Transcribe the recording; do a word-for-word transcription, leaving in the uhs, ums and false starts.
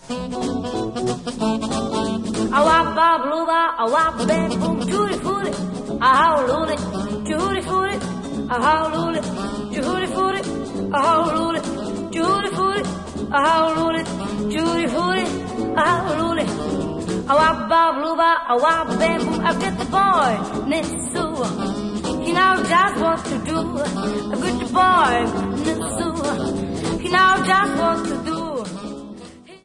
A wabba bluba, a wabba bam boom, judy footy, a howlooly, judy footy, a howlooly, judy footy, a howlooly, judy footy, a howlooly, judy footy, a howlooly. A wabba bluba, a wabba bam boom, I get the boy named Sue. He now just wants to do a good boy named Sue. He now just wants to do